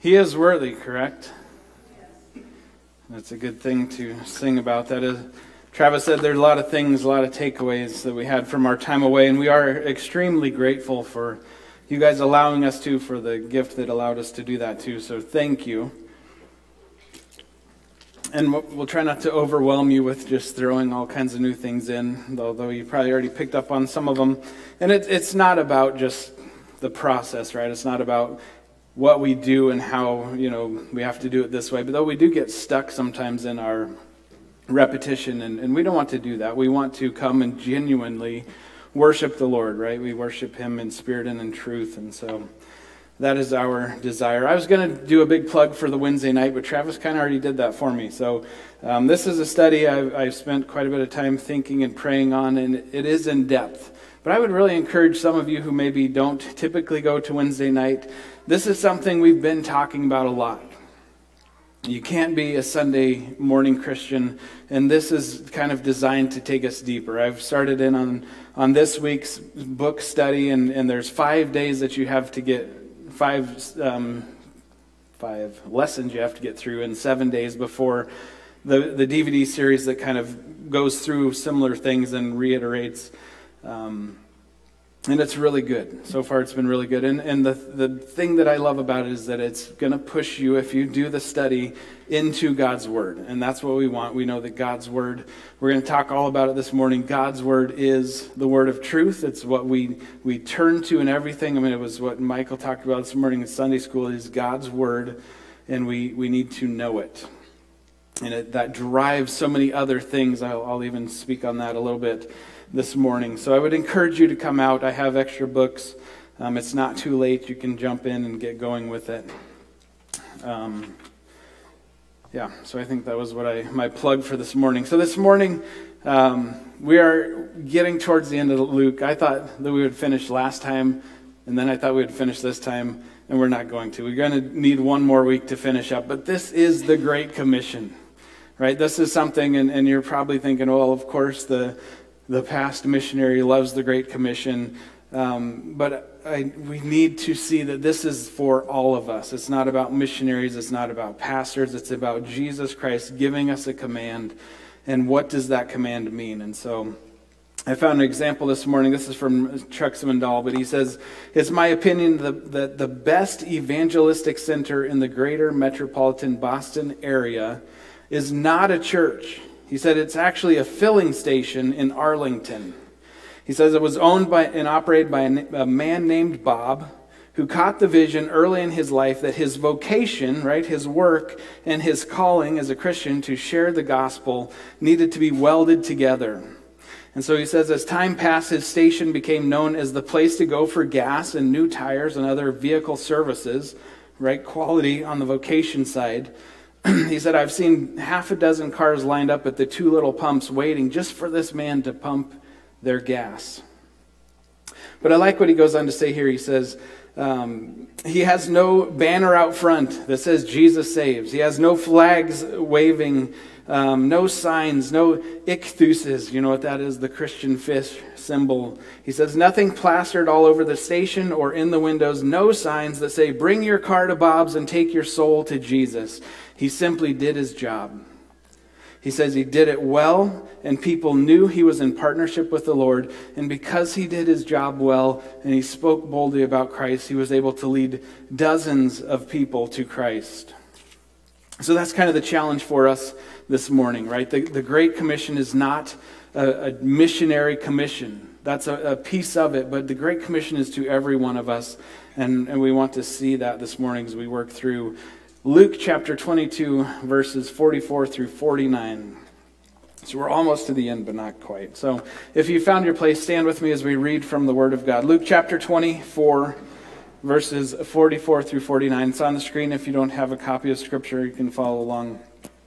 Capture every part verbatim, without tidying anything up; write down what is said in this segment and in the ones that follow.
He is worthy, correct? That's a good thing to sing about. That is, Travis said there's a lot of things, a lot of takeaways that we had from our time away, and we are extremely grateful for you guys allowing us to, for the gift that allowed us to do that too. So thank you. And we'll try not to overwhelm you with just throwing all kinds of new things in, although you probably already picked up on some of them. And it, it's not about just the process, right? It's not about what we do and how, you know, we have to do it this way. But though we do get stuck sometimes in our repetition, and, and we don't want to do that. We want to come and genuinely worship the Lord, right? We worship Him in spirit and in truth. And so that is our desire. I was going to do a big plug for the Wednesday night, but Travis kind of already did that for me. So um, this is a study I've, I've spent quite a bit of time thinking and praying on, and it is in depth. But I would really encourage some of you who maybe don't typically go to Wednesday night. This is something we've been talking about a lot. You can't be a Sunday morning Christian, and this is kind of designed to take us deeper. I've started in on, on this week's book study, and, and there's five days that you have to get, five um, five lessons you have to get through in seven days before the, the D V D series that kind of goes through similar things and reiterates. Um, and it's really good. So far it's been really good. And and the the thing that I love about it is that it's going to push you, if you do the study, into God's Word. And that's what we want. We know that God's Word, we're going to talk all about it this morning. God's Word is the Word of truth. It's what we, we turn to in everything. I mean, it was what Michael talked about this morning in Sunday school, is God's Word, and we, we need to know it. And it, that drives so many other things. I'll, I'll even speak on that a little bit this morning. So I would encourage you to come out. I have extra books. Um, it's not too late. You can jump in and get going with it. Um, yeah, so I think that was what I my plug for this morning. So this morning, um, we are getting towards the end of Luke. I thought that we would finish last time, and then I thought we would finish this time, and we're not going to. We're going to need one more week to finish up. But this is the Great Commission, right? This is something, and, and you're probably thinking, well, of course, the The past missionary loves the Great Commission, um, but I, we need to see that this is for all of us. It's not about missionaries, it's not about pastors, it's about Jesus Christ giving us a command, and what does that command mean? And so I found an example this morning. This is from Chuck Swindoll, but he says, it's my opinion that the, the best evangelistic center in the greater metropolitan Boston area is not a church. He said it's actually a filling station in Arlington. He says it was owned by and operated by a, a man named Bob, who caught the vision early in his life that his vocation, right, his work and his calling as a Christian to share the gospel needed to be welded together. And so he says as time passed, his station became known as the place to go for gas and new tires and other vehicle services, right, quality on the vocation side. He said, I've seen half a dozen cars lined up at the two little pumps waiting just for this man to pump their gas. But I like what he goes on to say here. He says, um, he has no banner out front that says Jesus saves. He has no flags waving, um, no signs, no ichthuses. You know what that is, the Christian fish symbol. He says, nothing plastered all over the station or in the windows, no signs that say, bring your car to Bob's and take your soul to Jesus. He simply did his job. He says he did it well, and people knew he was in partnership with the Lord. And because he did his job well, and he spoke boldly about Christ, he was able to lead dozens of people to Christ. So that's kind of the challenge for us this morning, right? The, the Great Commission is not a, a missionary commission. That's a, a piece of it, but the Great Commission is to every one of us. And, and we want to see that this morning as we work through Luke chapter twenty-two, verses forty-four through forty-nine. So we're almost to the end, but not quite. So if you found your place, stand with me as we read from the Word of God. Luke chapter twenty-four, verses forty-four through forty-nine. It's on the screen. If you don't have a copy of Scripture, you can follow along.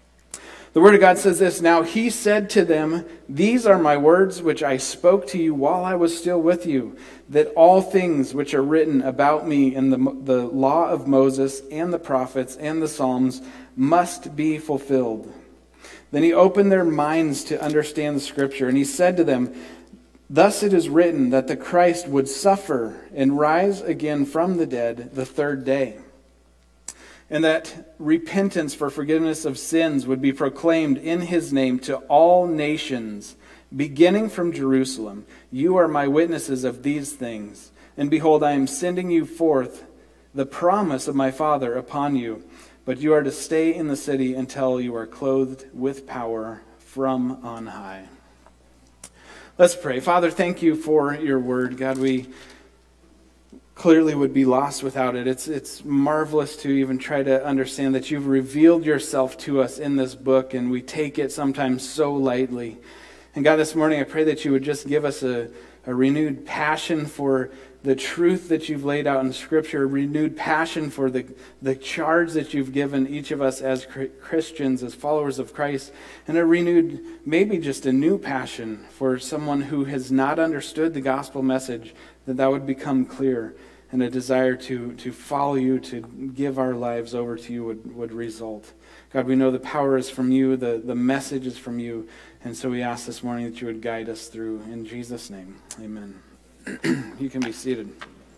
The Word of God says this, now he said to them, these are my words which I spoke to you while I was still with you, that all things which are written about me in the, the law of Moses and the prophets and the Psalms must be fulfilled. Then he opened their minds to understand the Scripture, and he said to them, thus it is written that the Christ would suffer and rise again from the dead the third day, and that repentance for forgiveness of sins would be proclaimed in his name to all nations, beginning from Jerusalem. You are my witnesses of these things. And behold, I am sending you forth the promise of my Father upon you. But you are to stay in the city until you are clothed with power from on high. Let's pray. Father, thank you for your word. God, we clearly would be lost without it. It's it's marvelous to even try to understand that you've revealed yourself to us in this book, and we take it sometimes so lightly. And God, this morning I pray that you would just give us a, a renewed passion for the truth that you've laid out in Scripture, a renewed passion for the, the charge that you've given each of us as Christians, as followers of Christ, and a renewed, maybe just a new passion for someone who has not understood the gospel message, that that would become clear, and a desire to, to follow you, to give our lives over to you would, would result. God, we know the power is from you, the, the message is from you, and so we ask this morning that you would guide us through. In Jesus' name, amen. You can be seated.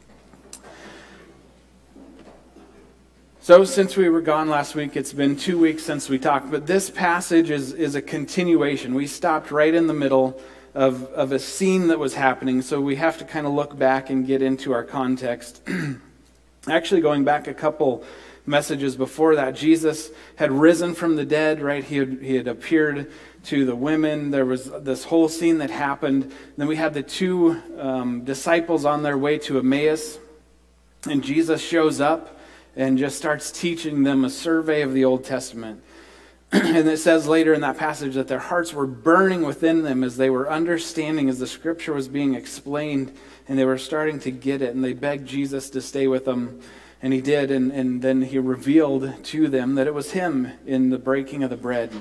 So since we were gone last week, it's been two weeks since we talked, but this passage is, is a continuation. We stopped right in the middle of, of a scene that was happening, so we have to kind of look back and get into our context. Actually, going back a couple messages before that, Jesus had risen from the dead, right? He had, he had appeared to the women. There was this whole scene that happened. Then we had the two um, disciples on their way to Emmaus, and Jesus shows up and just starts teaching them a survey of the Old Testament. And it says later in that passage that their hearts were burning within them as they were understanding, as the Scripture was being explained, and they were starting to get it, and they begged Jesus to stay with them. And he did, and, and then he revealed to them that it was him in the breaking of the bread.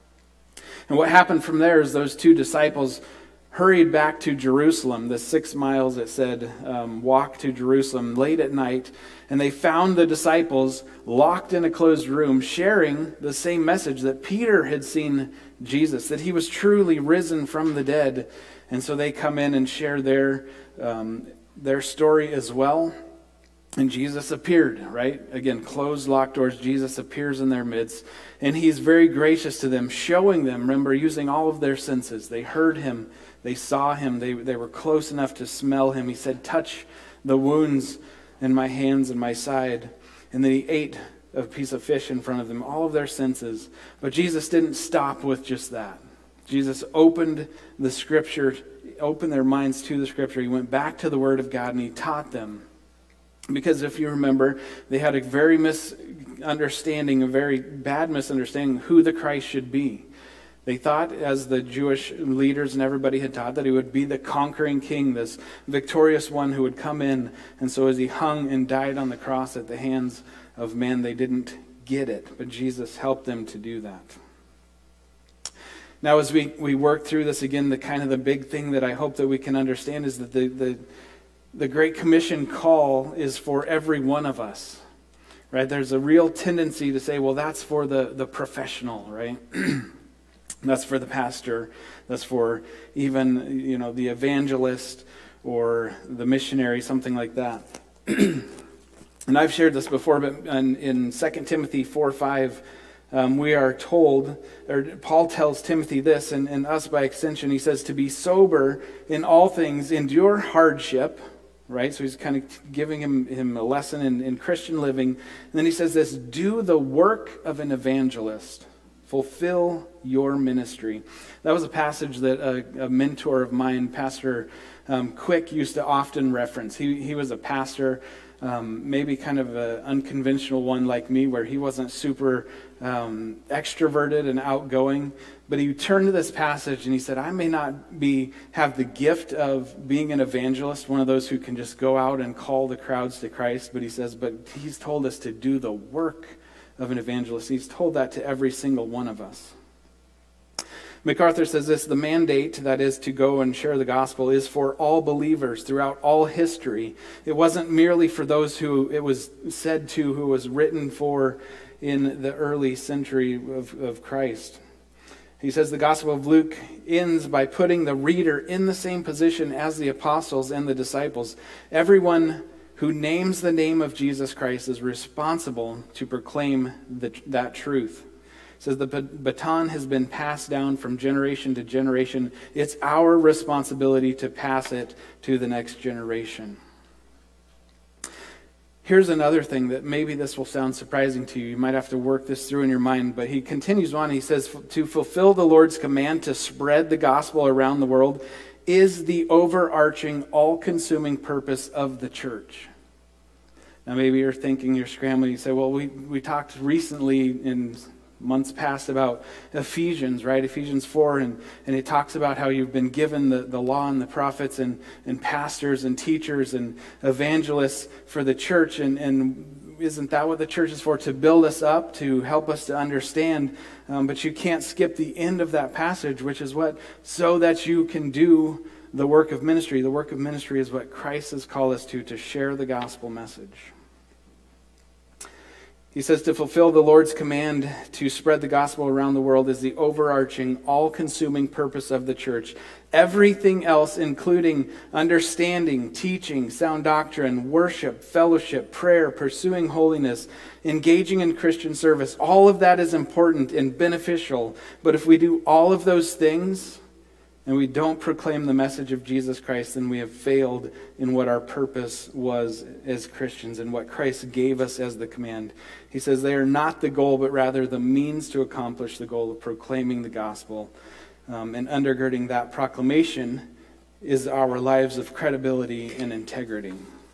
And what happened from there is those two disciples hurried back to Jerusalem, the six miles it said, um, walk to Jerusalem late at night, and they found the disciples locked in a closed room, sharing the same message that Peter had seen Jesus, that he was truly risen from the dead. And so they come in and share their um, their story as well. And Jesus appeared, right? Again, closed, locked doors. Jesus appears in their midst. And he's very gracious to them, showing them, remember, using all of their senses. They heard him. They saw him. They, they were close enough to smell him. He said, touch the wounds in my hands and my side. And then he ate a piece of fish in front of them, all of their senses. But Jesus didn't stop with just that. Jesus opened the Scripture, opened their minds to the Scripture. He went back to the Word of God and he taught them. Because if you remember, they had a very misunderstanding, a very bad misunderstanding of who the Christ should be. They thought, as the Jewish leaders and everybody had taught, that he would be the conquering king, this victorious one who would come in. And so as he hung and died on the cross at the hands of men, they didn't get it. But Jesus helped them to do that. Now, as we, we work through this again, the kind of the big thing that I hope that we can understand is that the, the The Great Commission call is for every one of us, right? There's a real tendency to say, well, that's for the, the professional, right? That's for the pastor. That's for even, you know, the evangelist or the missionary, something like that. And I've shared this before, but in, in Second Timothy four five, um, we are told, or Paul tells Timothy this, and, and us by extension, he says, to be sober in all things, endure hardship. Right? So he's kind of giving him, him a lesson in, in Christian living. And then he says this, do the work of an evangelist. Fulfill your ministry. That was a passage that a, a mentor of mine, Pastor um, Quick, used to often reference. He, he was a pastor, um, maybe kind of an unconventional one like me, where he wasn't super um, extroverted and outgoing. But he turned to this passage and he said, I may not be have the gift of being an evangelist, one of those who can just go out and call the crowds to Christ. But he says, but he's told us to do the work of an evangelist. He's told that to every single one of us. MacArthur says this, the mandate, that is to go and share the gospel, is for all believers throughout all history. It wasn't merely for those who it was said to, who was written for in the early century of, of Christ. He says the Gospel of Luke ends by putting the reader in the same position as the apostles and the disciples. Everyone who names the name of Jesus Christ is responsible to proclaim the, that truth. It says the baton has been passed down from generation to generation. It's our responsibility to pass it to the next generation. Here's another thing that maybe this will sound surprising to you. You might have to work this through in your mind, but he continues on. He says, to fulfill the Lord's command to spread the gospel around the world is the overarching, all-consuming purpose of the church. Now maybe you're thinking, you're scrambling, you say, well, we, we talked recently in months past about Ephesians, right? Ephesians four, and, and it talks about how you've been given the, the law and the prophets and, and pastors and teachers and evangelists for the church. And, and isn't that what the church is for? To build us up, to help us to understand. Um, but you can't skip the end of that passage, which is what? So that you can do the work of ministry. The work of ministry is what Christ has called us to, to share the gospel message. He says to fulfill the Lord's command to spread the gospel around the world is the overarching, all-consuming purpose of the church. Everything else, including understanding, teaching, sound doctrine, worship, fellowship, prayer, pursuing holiness, engaging in Christian service, all of that is important and beneficial. But if we do all of those things and we don't proclaim the message of Jesus Christ, then we have failed in what our purpose was as Christians and what Christ gave us as the command. He says they are not the goal, but rather the means to accomplish the goal of proclaiming the gospel. Um, and undergirding that proclamation is our lives of credibility and integrity.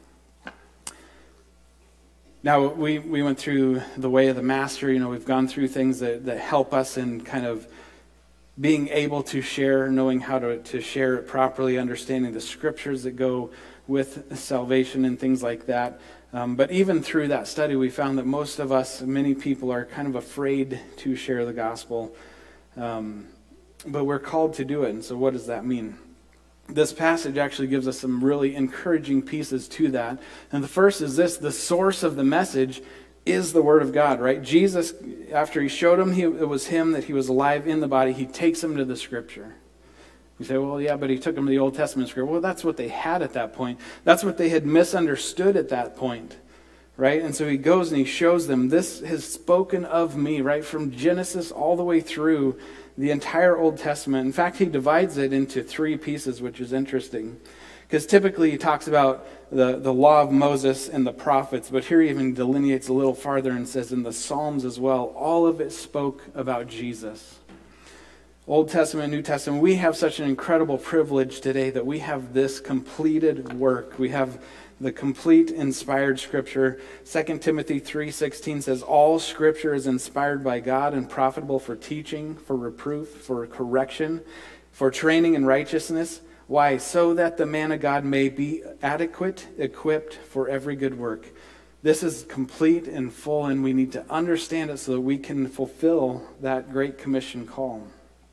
Now, we, we went through the way of the master. You know, we've gone through things that, that help us in kind of being able to share, knowing how to, to share it properly, understanding the scriptures that go with salvation and things like that. Um, but even through that study, we found that most of us, many people, are kind of afraid to share the gospel. Um, but we're called to do it. And so what does that mean? This passage actually gives us some really encouraging pieces to that. And the first is this: the source of the message is the Word of God, right? Jesus, after he showed him he, it was him, that he was alive in the body, he takes him to the Scripture. You say, well, yeah, but he took him to the Old Testament Scripture. Well, that's what they had at that point. That's what they had misunderstood at that point, right? And so he goes and he shows them, this has spoken of me, right? From Genesis all the way through the entire Old Testament. In fact, he divides it into three pieces, which is interesting. Because typically he talks about the, the law of Moses and the prophets, but here he even delineates a little farther and says in the Psalms as well, all of it spoke about Jesus. Old Testament, New Testament, we have such an incredible privilege today that we have this completed work. We have the complete inspired Scripture. Second Timothy three sixteen says, all Scripture is inspired by God and profitable for teaching, for reproof, for correction, for training in righteousness. Why? So that the man of God may be adequate, equipped for every good work. This is complete and full, and we need to understand it so that we can fulfill that Great Commission call.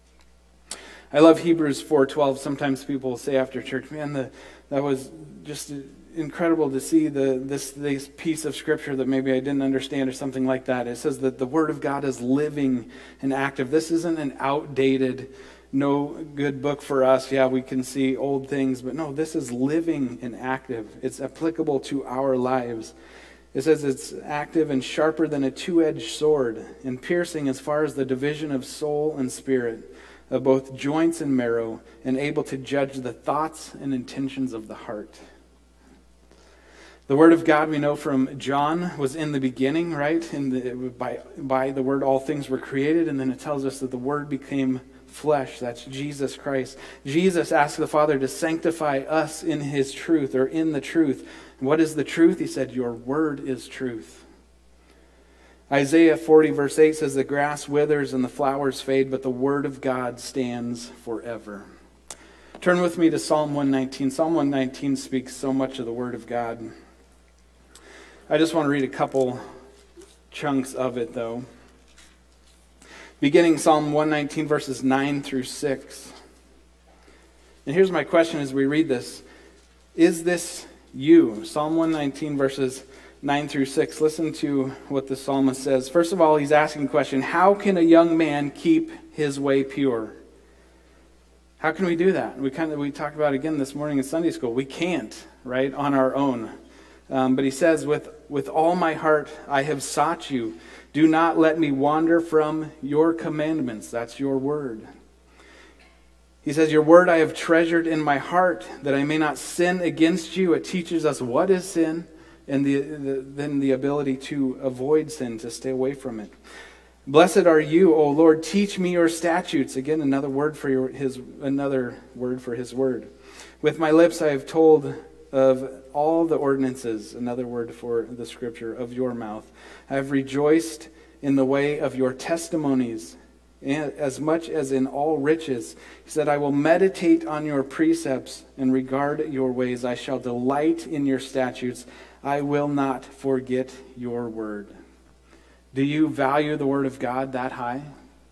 I love Hebrews four twelve. Sometimes people say after church, man, the, that was just incredible to see the this, this piece of Scripture that maybe I didn't understand or something like that. It says that the Word of God is living and active. This isn't an outdated, no good book for us. Yeah, we can see old things, but no, this is living and active. It's applicable to our lives. It says it's active and sharper than a two-edged sword, and piercing as far as the division of soul and spirit, of both joints and marrow, and able to judge the thoughts and intentions of the heart. The Word of God, we know from John, was in the beginning, right? In the, by, by the Word all things were created, and then it tells us that the Word became flesh. That's Jesus Christ. Jesus asked the Father to sanctify us in His truth, or in the truth. And what is the truth? He said, your Word is truth. Isaiah forty verse eight says, the grass withers and the flowers fade, but the Word of God stands forever. Turn with me to Psalm one nineteen. Psalm one nineteen speaks so much of the Word of God. I just want to read a couple chunks of it, though. Beginning Psalm one nineteen, verses nine through six. And here's my question as we read this. Is this you? Psalm one nineteen, verses nine through six. Listen to what the psalmist says. First of all, he's asking the question, how can a young man keep his way pure? How can we do that? We kind of we talked about it again this morning in Sunday school. We can't, right, on our own. Um, but he says, with, with all my heart I have sought you. Do not let me wander from your commandments. That's your word. He says, your word I have treasured in my heart, that I may not sin against you. It teaches us what is sin, and the, the, then the ability to avoid sin, to stay away from it. Blessed are you, O Lord, teach me your statutes. Again, another word for your, his, another word for his word. With my lips I have told of all the ordinances, another word for the scripture, of your mouth. I have rejoiced in the way of your testimonies, as much as in all riches. He said, I will meditate on your precepts and regard your ways. I shall delight in your statutes. I will not forget your word. Do you value the word of God that high?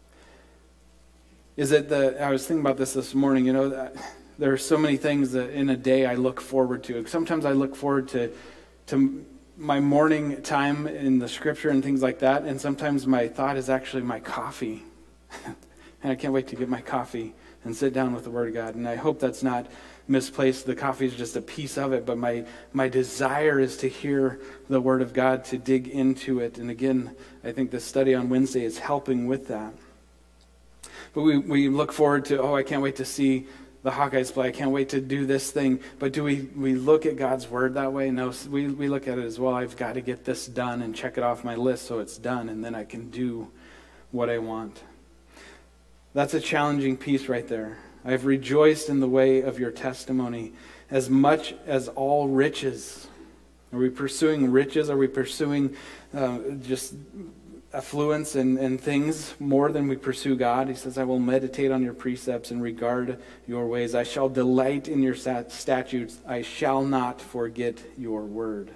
Is it the, I was thinking about this this morning, you know, that there are so many things that in a day I look forward to. Sometimes I look forward to, to my morning time in the scripture and things like that, and sometimes my thought is actually my coffee. And I can't wait to get my coffee and sit down with the Word of God. And I hope that's not misplaced. The coffee is just a piece of it, but my, my desire is to hear the Word of God, to dig into it. And again, I think this study on Wednesday is helping with that. But we, we look forward to, oh, I can't wait to see the Hawkeyes play. I can't wait to do this thing. But do we, we look at God's Word that way? No, we, we look at it as, well, I've got to get this done and check it off my list so it's done, and then I can do what I want. That's a challenging piece right there. I have rejoiced in the way of your testimony as much as all riches. Are we pursuing riches? Are we pursuing uh, just affluence and, and things more than we pursue God? He says, I will meditate on your precepts and regard your ways. I shall delight in your stat- statutes. I shall not forget your word.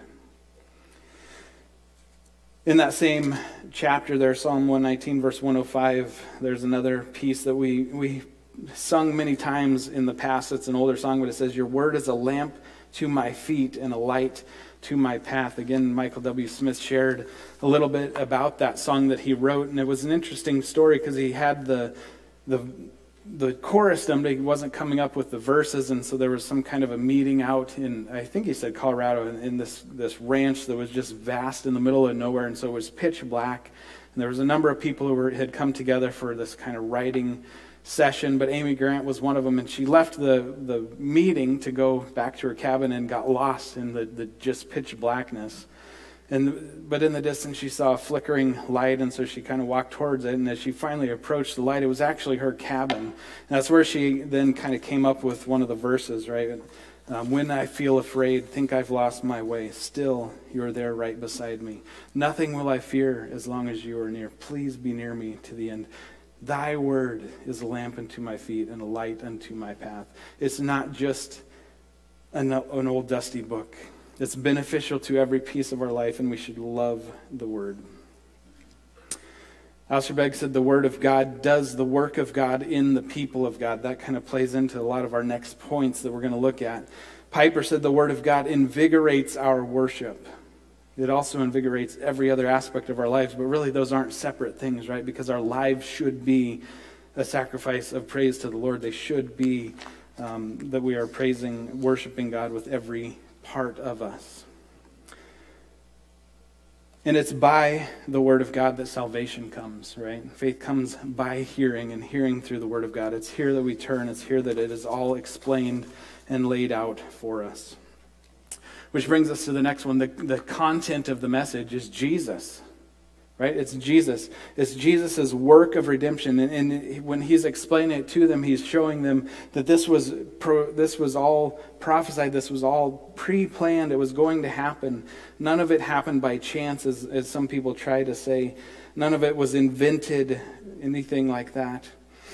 In that same chapter there, Psalm one nineteen, verse one oh five, there's another piece that we, we sung many times in the past. It's an older song, but it says, your word is a lamp to my feet and a light to my path. Again, Michael W. Smith shared a little bit about that song that he wrote, and it was an interesting story because he had the the the chorus done, but he wasn't coming up with the verses, and so there was some kind of a meeting out in, I think he said Colorado, in, in this this ranch that was just vast in the middle of nowhere, and so it was pitch black, and there was a number of people who were, had come together for this kind of writing session, but Amy Grant was one of them, and she left the, the meeting to go back to her cabin and got lost in the, the just pitch blackness. And but in the distance she saw a flickering light, and so she kind of walked towards it, and as she finally approached the light, it was actually her cabin. And that's where she then kind of came up with one of the verses, right? Um, when I feel afraid, think I've lost my way, still you're there right beside me. Nothing will I fear as long as you are near. Please be near me to the end. Thy word is a lamp unto my feet and a light unto my path. It's not just an, an old dusty book. It's beneficial to every piece of our life, and we should love the Word. Alistair Begg said the Word of God does the work of God in the people of God. That kind of plays into a lot of our next points that we're going to look at. Piper said the Word of God invigorates our worship. It also invigorates every other aspect of our lives, but really those aren't separate things, right? Because our lives should be a sacrifice of praise to the Lord. They should be um, that we are praising, worshiping God with every part of us. And it's by the Word of God that salvation comes, right? Faith comes by hearing, and hearing through the Word of God. It's here that we turn. It's here that it is all explained and laid out for us. Which brings us to the next one. The, the content of the message is Jesus, right? It's Jesus. It's Jesus' work of redemption. And, and when he's explaining it to them, he's showing them that this was pro, this was all prophesied. This was all pre-planned. It was going to happen. None of it happened by chance, as, as some people try to say. None of it was invented, anything like that.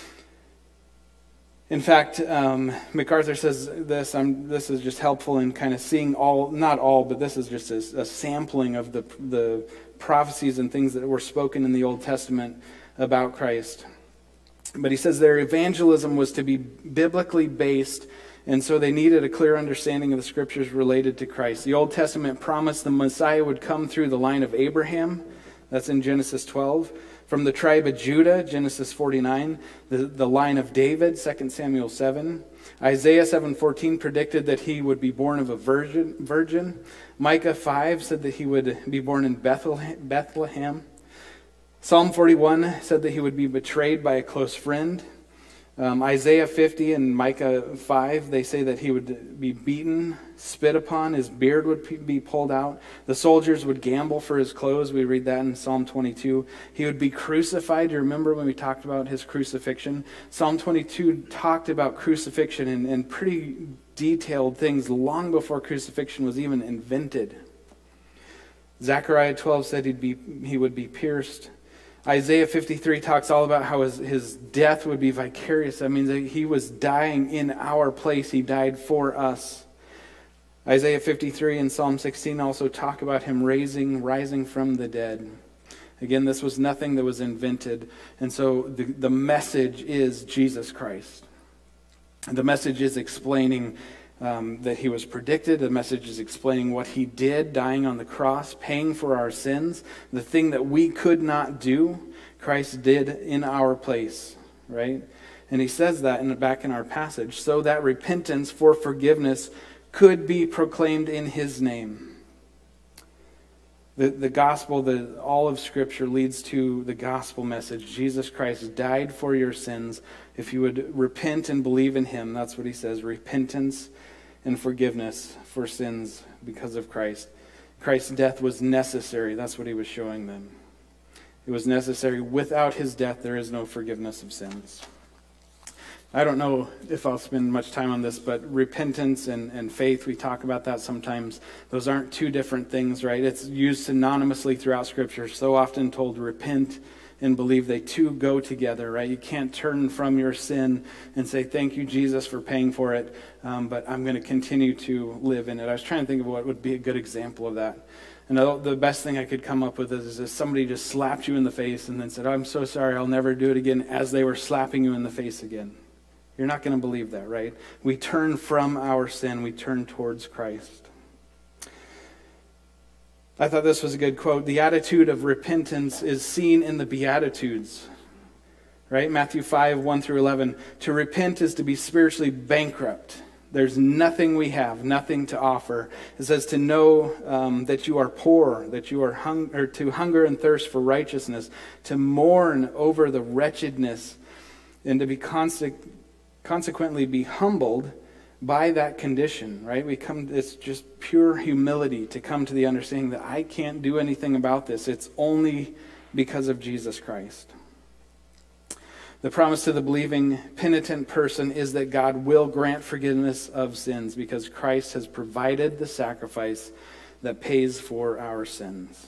In fact, um, MacArthur says this, I'm, this is just helpful in kind of seeing all, not all, but this is just a, a sampling of the, the prophecies and things that were spoken in the Old Testament about Christ. But he says their evangelism was to be biblically based, and so they needed a clear understanding of the scriptures related to Christ. The Old Testament promised the Messiah would come through the line of Abraham, That's in Genesis twelve. From the tribe of Judah, Genesis forty-nine. The, the line of David, Second Samuel seven. Isaiah seven fourteen predicted that he would be born of a virgin. virgin. Micah five said that he would be born in Bethlehem. Psalm forty-one said that he would be betrayed by a close friend. Um, Isaiah fifty and Micah five, they say that he would be beaten, spit upon, his beard would be pulled out. The soldiers would gamble for his clothes. We read that in Psalm twenty-two. He would be crucified. You remember when we talked about his crucifixion? Psalm twenty-two talked about crucifixion and, and pretty detailed things long before crucifixion was even invented. Zechariah twelve said he'd be, he would be pierced. Isaiah fifty-three talks all about how his, his death would be vicarious. That means that he was dying in our place. He died for us. Isaiah fifty-three and Psalm sixteen also talk about him raising, rising from the dead. Again, this was nothing that was invented. And so the, the message is Jesus Christ. The message is explaining Um, that he was predicted. The message is explaining what he did, dying on the cross, paying for our sins. The thing that we could not do, Christ did in our place, right? And he says that in the back in our passage, so that repentance for forgiveness could be proclaimed in his name. The, the gospel, the, all of Scripture leads to the gospel message. Jesus Christ died for your sins. If you would repent and believe in him, that's what he says, repentance and forgiveness for sins because of Christ. Christ's death was necessary. That's what he was showing them. It was necessary. Without his death, there is no forgiveness of sins. I don't know if I'll spend much time on this, but repentance and, and faith, we talk about that sometimes. Those aren't two different things, right? It's used synonymously throughout Scripture. So often told repent and believe. They two go together, right? You can't turn from your sin and say, thank you, Jesus, for paying for it, um, but I'm going to continue to live in it. I was trying to think of what would be a good example of that. And the best thing I could come up with is if somebody just slapped you in the face and then said, oh, I'm so sorry, I'll never do it again, as they were slapping you in the face again. You're not going to believe that, right? We turn from our sin. We turn towards Christ. I thought this was a good quote. The attitude of repentance is seen in the Beatitudes, right? Matthew five, one through eleven. To repent is to be spiritually bankrupt. There's nothing we have, nothing to offer. It says to know um, that you are poor, that you are hung- or to hunger and thirst for righteousness, to mourn over the wretchedness, and to be conse- consequently be humbled by that condition, right? We come, it's just pure humility to come to the understanding that I can't do anything about this. It's only because of Jesus Christ. The promise to the believing, penitent person is that God will grant forgiveness of sins because Christ has provided the sacrifice that pays for our sins.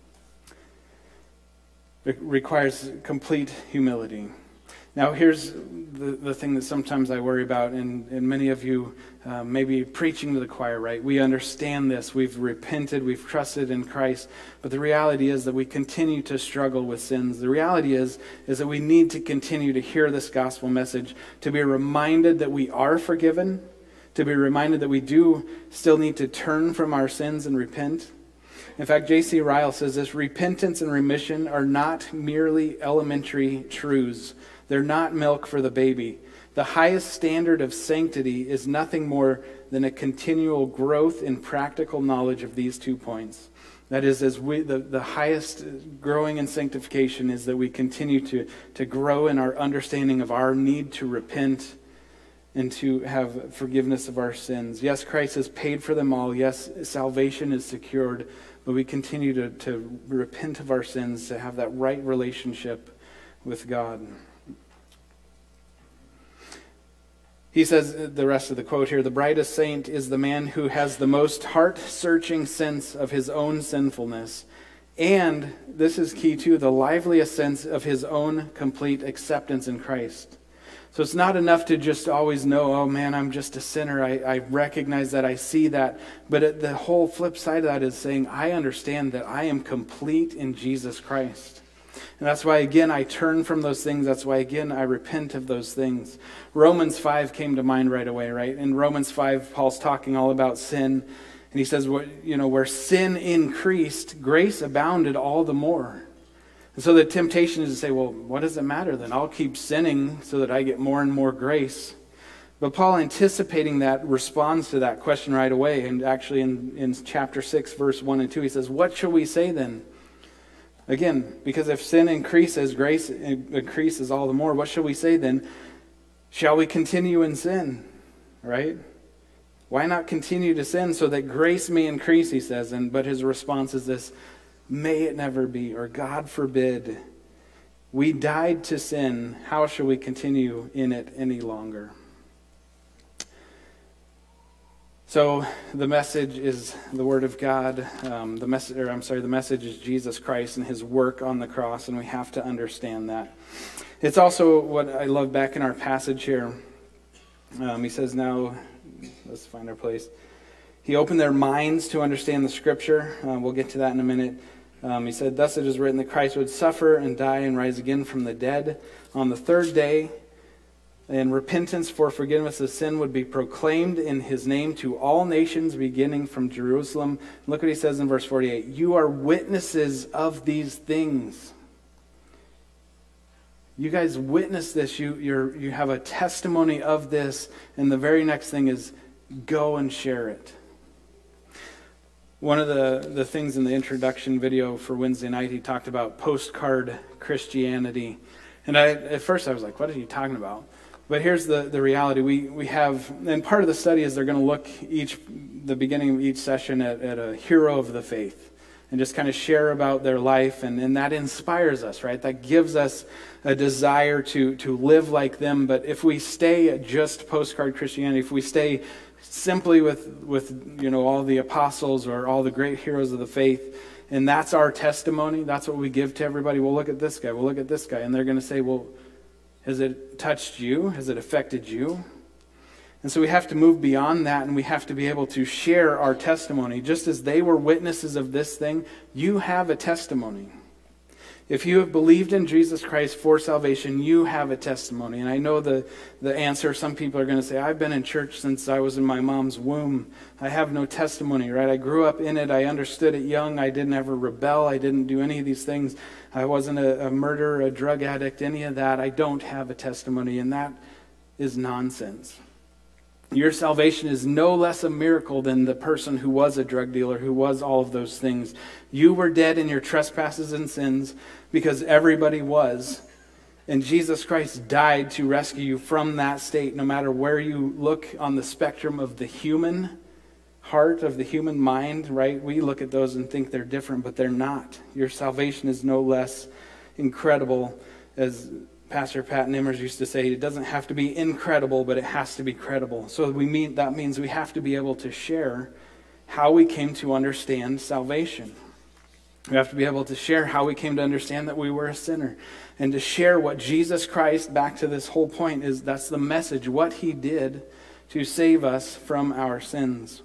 It requires complete humility. Now, here's the, the thing that sometimes I worry about, and, and many of you uh, may be preaching to the choir, right? We understand this. We've repented. We've trusted in Christ. But the reality is that we continue to struggle with sins. The reality is, is that we need to continue to hear this gospel message, to be reminded that we are forgiven, to be reminded that we do still need to turn from our sins and repent. In fact, J C Ryle says this, repentance and remission are not merely elementary truths. They're not milk for the baby. The highest standard of sanctity is nothing more than a continual growth in practical knowledge of these two points. That is, as we the, the highest growing in sanctification is that we continue to, to grow in our understanding of our need to repent and to have forgiveness of our sins. Yes, Christ has paid for them all. Yes, salvation is secured, but we continue to, to repent of our sins, to have that right relationship with God. He says, the rest of the quote here, the brightest saint is the man who has the most heart-searching sense of his own sinfulness, and, this is key too, the liveliest sense of his own complete acceptance in Christ. So it's not enough to just always know, oh man, I'm just a sinner, I, I recognize that, I see that, but it, the whole flip side of that is saying, I understand that I am complete in Jesus Christ. And that's why, again, I turn from those things. That's why, again, I repent of those things. Romans five came to mind right away, right? In Romans five, Paul's talking all about sin. And he says, you know, where sin increased, grace abounded all the more. And so the temptation is to say, well, what does it matter then? I'll keep sinning so that I get more and more grace. But Paul, anticipating that, responds to that question right away. And actually in, in chapter six, verse one and two, he says, what shall we say then? Again, because if sin increases, grace increases all the more. What shall we say then? Shall we continue in sin? Right? Why not continue to sin so that grace may increase, he says. And but his response is this, may it never be, or God forbid. We died to sin. How shall we continue in it any longer? So the message is the Word of God. Um, the message, or I'm sorry, the message is Jesus Christ and His work on the cross, and we have to understand that. It's also what I love back in our passage here. Um, he says, now, let's find our place. He opened their minds to understand the Scripture. Uh, we'll get to that in a minute. Um, he said, thus it is written that Christ would suffer and die and rise again from the dead on the third day, and repentance for forgiveness of sin would be proclaimed in His name to all nations, beginning from Jerusalem. Look what he says in verse forty-eight. You are witnesses of these things. You guys witness this. You you're, you have a testimony of this. And the very next thing is go and share it. One of the, the things in the introduction video for Wednesday night, he talked about postcard Christianity. And I, at first I was like, what are you talking about? But here's the, the reality. We we have, and part of the study is they're going to look each, the beginning of each session at, at a hero of the faith and just kind of share about their life. And, and that inspires us, right? That gives us a desire to, to live like them. But if we stay at just postcard Christianity, if we stay simply with, with you know, all the apostles or all the great heroes of the faith, and that's our testimony, that's what we give to everybody. We'll look at this guy, we'll look at this guy. And they're going to say, well, has it touched you? Has it affected you? And so we have to move beyond that, and we have to be able to share our testimony. Just as they were witnesses of this thing, you have a testimony. If you have believed in Jesus Christ for salvation, you have a testimony. And I know the, the answer, some people are going to say, I've been in church since I was in my mom's womb. I have no testimony, right? I grew up in it. I understood it young. I didn't ever rebel. I didn't do any of these things. I wasn't a, a murderer, a drug addict, any of that. I don't have a testimony, and that is nonsense. Your salvation is no less a miracle than the person who was a drug dealer, who was all of those things. You were dead in your trespasses and sins because everybody was. And Jesus Christ died to rescue you from that state, no matter where you look on the spectrum of the human heart, of the human mind, right? We look at those and think they're different, but they're not. Your salvation is no less incredible, as Pastor Pat Nimmers used to say. It doesn't have to be incredible, but it has to be credible. So we mean that means we have to be able to share how we came to understand salvation. We have to be able to share how we came to understand that we were a sinner, and to share what Jesus Christ, back to this whole point, is that's the message, what He did to save us from our sins.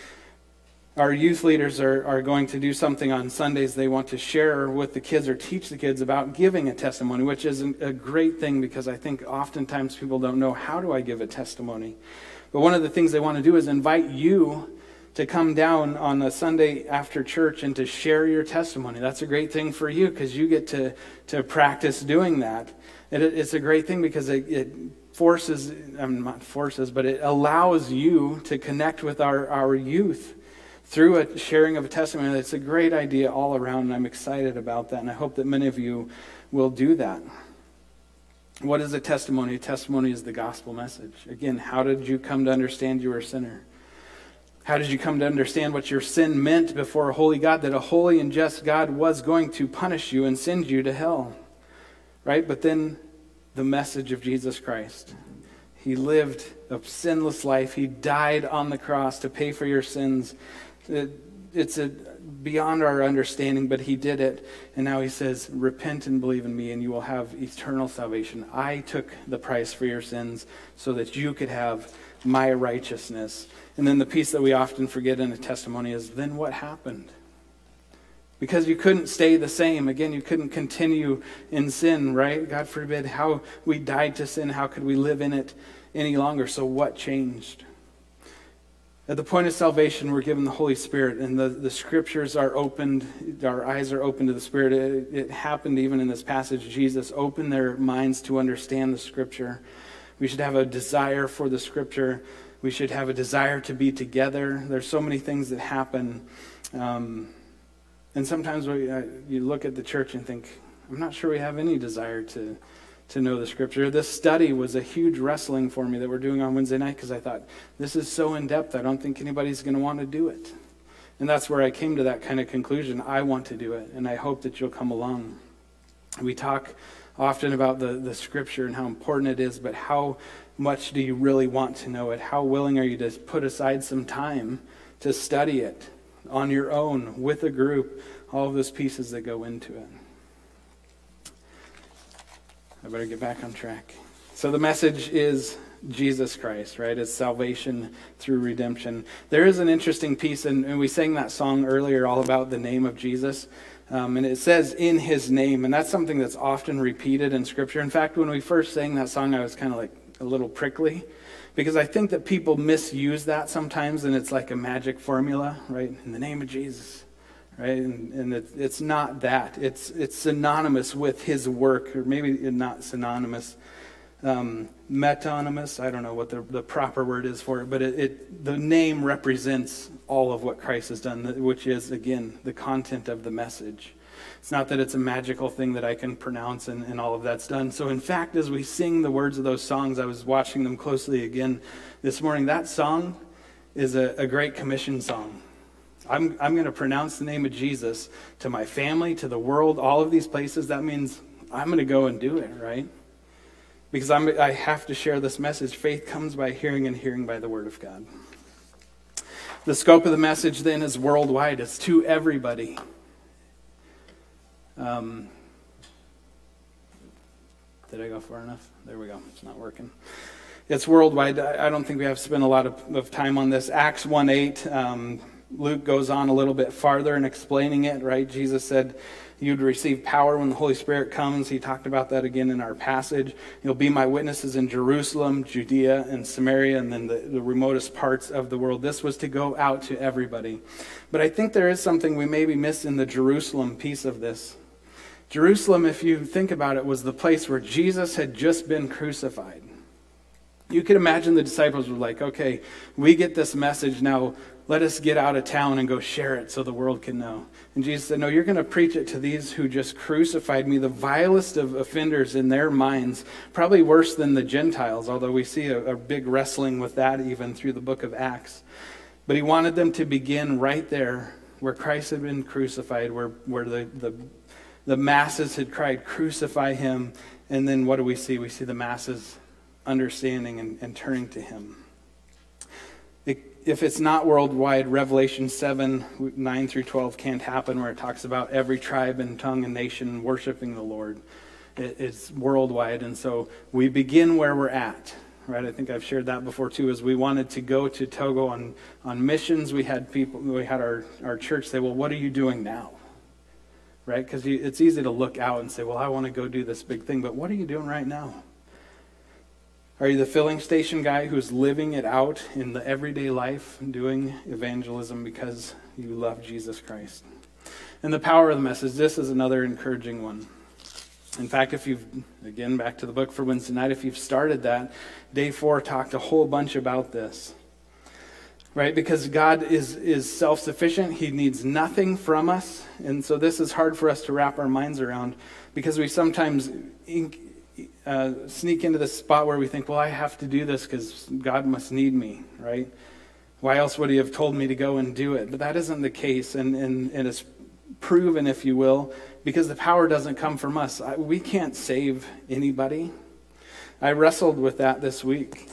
Our youth leaders are, are going to do something on Sundays. They want to share with the kids or teach the kids about giving a testimony, which is a great thing, because I think oftentimes people don't know, how do I give a testimony? But one of the things they want to do is invite you to come down on a Sunday after church and to share your testimony. That's a great thing for you, because you get to, to practice doing that. It, it's a great thing because it, it forces, I mean, not forces, but it allows you to connect with our, our youth through a sharing of a testimony. It's a great idea all around, and I'm excited about that, and I hope that many of you will do that. What is a testimony? A testimony is the gospel message. Again, how did you come to understand you were a sinner? How did you come to understand what your sin meant before a holy God, that a holy and just God was going to punish you and send you to hell? Right? But then the message of Jesus Christ. He lived a sinless life. He died on the cross to pay for your sins. It, it's a, beyond our understanding, but He did it. And now He says, repent and believe in me, and you will have eternal salvation. I took the price for your sins so that you could have my righteousness. And then the piece that we often forget in a testimony is, then what happened? Because you couldn't stay the same. Again, you couldn't continue in sin, right? God forbid, how we died to sin. How could we live in it any longer? So what changed? At the point of salvation, we're given the Holy Spirit, and the, the scriptures are opened, our eyes are open to the Spirit. It, it happened even in this passage. Jesus opened their minds to understand the scripture. We should have a desire for the scripture. We should have a desire to be together. There's so many things that happen. Um, and sometimes we, uh, you look at the church and think, I'm not sure we have any desire to to know the scripture. This study was a huge wrestling for me that we're doing on Wednesday night because I thought, this is so in-depth, I don't think anybody's going to want to do it. And that's where I came to that kind of conclusion. I want to do it, and I hope that you'll come along. We talk often about the, the scripture and how important it is, but how much do you really want to know it? How willing are you to put aside some time to study it on your own, with a group, all of those pieces that go into it? I better get back on track. So the message is Jesus Christ, right? It's salvation through redemption. There is an interesting piece, and, and we sang that song earlier all about the name of Jesus. Um, and it says, in his name. And that's something that's often repeated in Scripture. In fact, when we first sang that song, I was kind of like a little prickly. Because I think that people misuse that sometimes, and it's like a magic formula, right? In the name of Jesus. Right, and, and it, it's not that. It's it's synonymous with his work, or maybe not synonymous, um, metonymous. I don't know what the, the proper word is for it, but it, it the name represents all of what Christ has done, which is, again, the content of the message. It's not that it's a magical thing that I can pronounce and, and all of that's done. So in fact, as we sing the words of those songs, I was watching them closely again this morning. That song is a, a Great Commission song. I'm, I'm going to pronounce the name of Jesus to my family, to the world, all of these places. That means I'm going to go and do it, right? Because I'm, I have to share this message. Faith comes by hearing, and hearing by the word of God. The scope of the message then is worldwide. It's to everybody. Um, did I go far enough? There we go. It's not working. It's worldwide. I, I don't think we have to spend a lot of, of time on this. Acts one eight. Um, Luke goes on a little bit farther in explaining it, right? Jesus said you'd receive power when the Holy Spirit comes. He talked about that again in our passage. You'll be my witnesses in Jerusalem, Judea, and Samaria, and then the, the remotest parts of the world. This was to go out to everybody. But I think there is something we maybe miss in the Jerusalem piece of this. Jerusalem, if you think about it, was the place where Jesus had just been crucified. You can imagine the disciples were like, okay, we get this message now. Let us get out of town and go share it so the world can know. And Jesus said, no, you're going to preach it to these who just crucified me, the vilest of offenders in their minds, probably worse than the Gentiles, although we see a, a big wrestling with that even through the book of Acts. But he wanted them to begin right there where Christ had been crucified, where, where the, the, the masses had cried, crucify him. And then what do we see? We see the masses understanding and, and turning to him. It, if it's not worldwide, Revelation seven, nine through twelve can't happen, where it talks about every tribe and tongue and nation worshiping the Lord. It, it's worldwide, and so we begin where we're at, right? I think I've shared that before too, as we wanted to go to Togo on, on missions. We had people, we had our, our church say, well, what are you doing now? Right? Because it's easy to look out and say, well, I want to go do this big thing, but what are you doing right now? Are you the filling station guy who's living it out in the everyday life, doing evangelism because you love Jesus Christ? And the power of the message, this is another encouraging one. In fact, if you've, again, back to the book for Wednesday night, if you've started that, day four talked a whole bunch about this. Right? Because God is, is self-sufficient. He needs nothing from us. And so this is hard for us to wrap our minds around, because we sometimes ink, Uh, sneak into this spot where we think, well, I have to do this because God must need me, right? Why else would he have told me to go and do it? But that isn't the case, and, and, and it's proven, if you will, because the power doesn't come from us. I, we can't save anybody. I wrestled with that this week.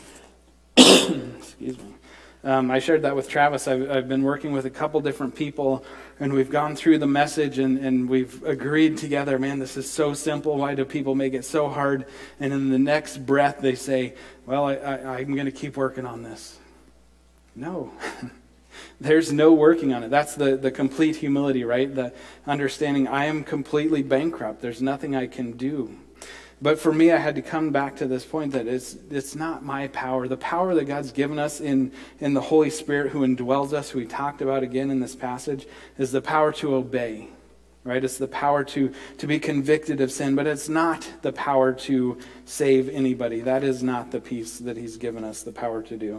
Excuse me. Um, I shared that with Travis. I've, I've been working with a couple different people, and we've gone through the message, and, and we've agreed together, man, this is so simple. Why do people make it so hard? And in the next breath, they say, well, I, I, I'm going to keep working on this. No. There's no working on it. That's the, the complete humility, right? The understanding I am completely bankrupt. There's nothing I can do. But for me, I had to come back to this point that it's it's not my power. The power that God's given us in, in the Holy Spirit who indwells us, who we talked about again in this passage, is the power to obey. Right? It's the power to, to be convicted of sin, but it's not the power to save anybody. That is not the piece that he's given us the power to do.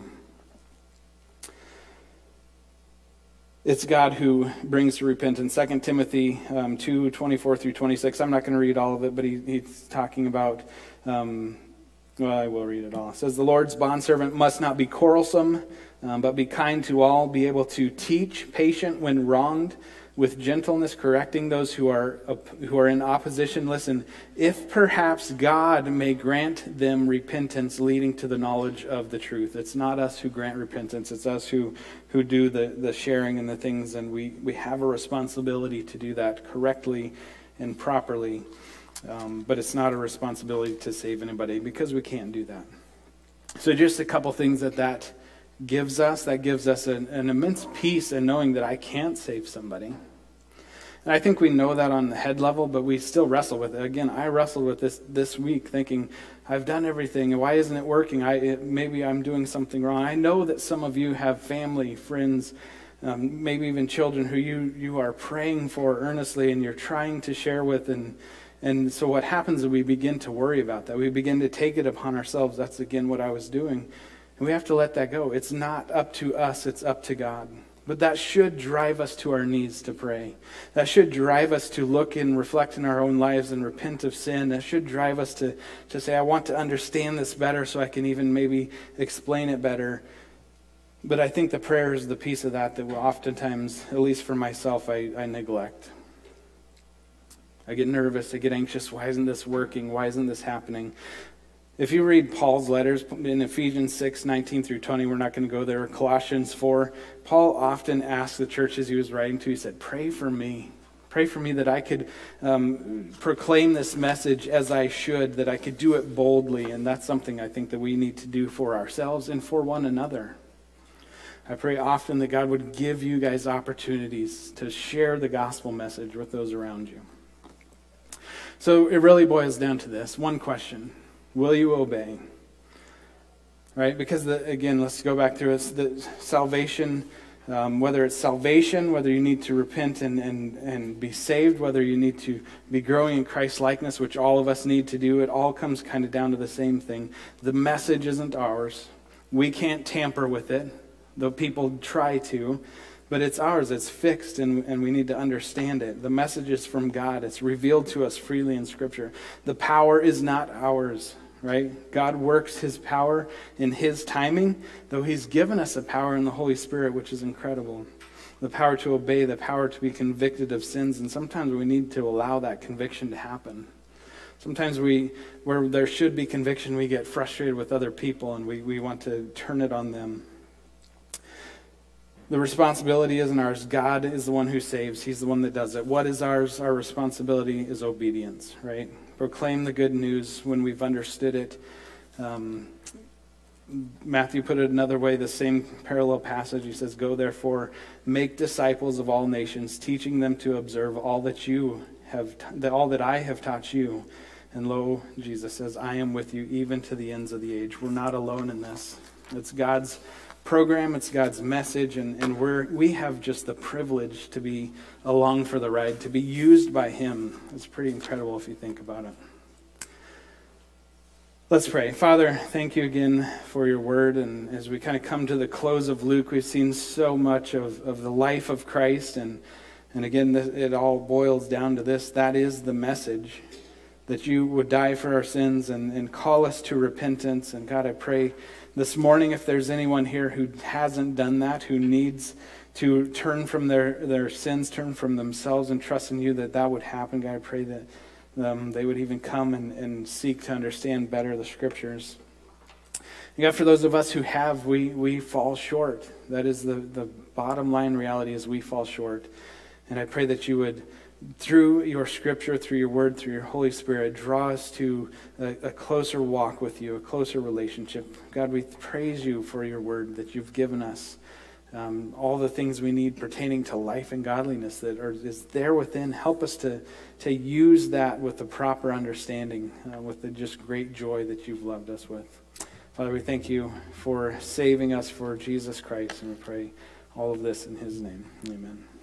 It's God who brings to repentance. Second Timothy um, two, twenty-four through twenty-six. I'm not going to read all of it, but he, he's talking about, um, well, I will read it all. It says, the Lord's bondservant must not be quarrelsome, um, but be kind to all, be able to teach, patient when wronged, with gentleness correcting those who are who are in opposition. Listen, if perhaps God may grant them repentance leading to the knowledge of the truth. It's not us who grant repentance. It's us who, who do the, the sharing and the things, and we, we have a responsibility to do that correctly and properly. Um, but it's not a responsibility to save anybody because we can't do that. So just a couple things that that gives us. That gives us an, an immense peace in knowing that I can't save somebody. And I think we know that on the head level, but we still wrestle with it. Again, I wrestled with this this week thinking, I've done everything, and why isn't it working? I it, Maybe I'm doing something wrong. I know that some of you have family, friends, um, maybe even children who you, you are praying for earnestly and you're trying to share with. And, and so what happens is we begin to worry about that. We begin to take it upon ourselves. That's, again, what I was doing. And we have to let that go. It's not up to us, it's up to God. But that should drive us to our knees to pray. That should drive us to look and reflect in our own lives and repent of sin. That should drive us to, to say, I want to understand this better so I can even maybe explain it better. But I think the prayer is the piece of that that will oftentimes, at least for myself, I, I neglect. I get nervous, I get anxious. Why isn't this working? Why isn't this happening? If you read Paul's letters in Ephesians six, nineteen through twenty, we're not going to go there, Colossians four, Paul often asked the churches he was writing to, he said, pray for me. Pray for me that I could um, proclaim this message as I should, that I could do it boldly. And that's something I think that we need to do for ourselves and for one another. I pray often that God would give you guys opportunities to share the gospel message with those around you. So it really boils down to this, one question. Will you obey? Right? Because, the, again, let's go back through it. The salvation, um, whether it's salvation, whether you need to repent and, and, and be saved, whether you need to be growing in Christ's likeness, which all of us need to do, it all comes kind of down to the same thing. The message isn't ours. We can't tamper with it, though people try to. But it's ours. It's fixed, and, and we need to understand it. The message is from God. It's revealed to us freely in Scripture. The power is not ours. Right? God works his power in his timing, though he's given us a power in the Holy Spirit, which is incredible. The power to obey, the power to be convicted of sins, and sometimes we need to allow that conviction to happen. Sometimes we, where there should be conviction, we get frustrated with other people and we, we want to turn it on them. The responsibility isn't ours. God is the one who saves. He's the one that does it. What is ours? Our responsibility is obedience, right? Proclaim the good news when we've understood it. Um, Matthew put it another way, the same parallel passage. He says, go therefore, make disciples of all nations, teaching them to observe all that you have, all that I have taught you. And lo, Jesus says, I am with you even to the ends of the age. We're not alone in this. It's God's program, it's God's message, and, and we're, we have just the privilege to be along for the ride, to be used by him. It's pretty incredible if you think about it. Let's pray. Father, thank you again for your word, and as we kind of come to the close of Luke, we've seen so much of, of the life of Christ, and, and again, it all boils down to this. That is the message, that you would die for our sins and, and call us to repentance. And God, I pray this morning, if there's anyone here who hasn't done that, who needs to turn from their, their sins, turn from themselves and trust in you, that that would happen. God, I pray that um, they would even come and, and seek to understand better the Scriptures. And God, for those of us who have, we, we fall short. That is the, the bottom line reality, is we fall short. And I pray that you would, through your Scripture, through your word, through your Holy Spirit, draw us to a, a closer walk with you, a closer relationship. God, we praise you for your word that you've given us. um, all the things we need pertaining to life and godliness that are is there within. Help us to, to use that with the proper understanding, uh, with the just great joy that you've loved us with. Father, we thank you for saving us for Jesus Christ, and we pray all of this in his name. Amen.